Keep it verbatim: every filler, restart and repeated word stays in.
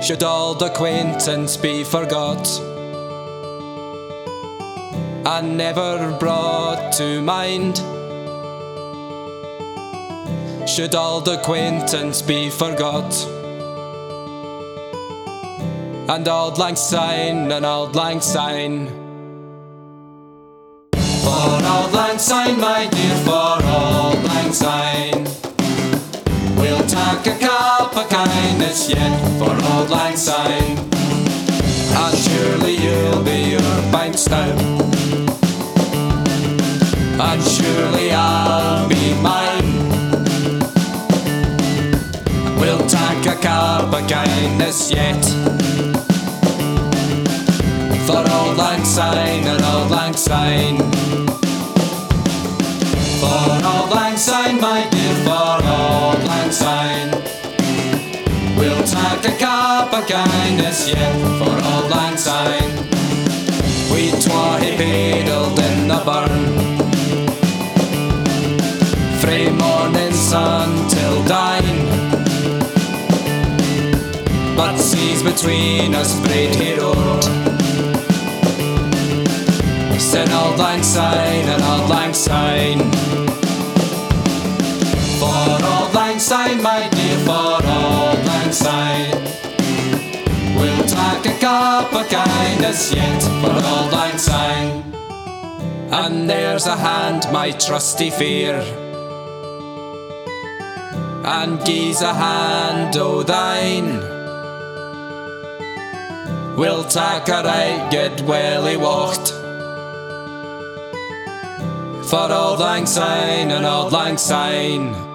should old acquaintance be forgot and never brought to mind? Should old acquaintance be forgot, and auld lang syne, and auld lang syne. For auld lang syne, my dear, for auld lang syne, we'll tak a cup of kindness yet for auld lang syne. And surely you'll be your pints now, and surely I'll be mine. We'll tak a cup of kindness yet for auld lang syne, and auld lang syne. For auld lang syne, my dear, for auld lang syne, we'll tak a cup of kindness yet for auld lang syne. We twa hae paddled in the burn frae morning sun till dine, but seas between us braid he rode. Said auld lang syne, and auld lang syne. For auld lang syne, my dear, for auld lang syne, we'll tak a cup of kindness yet for auld lang syne. And there's a hand, my trusty fair, and gie's a hand o' thine. We'll tak a right good welly wacht for auld lang syne, and auld lang syne.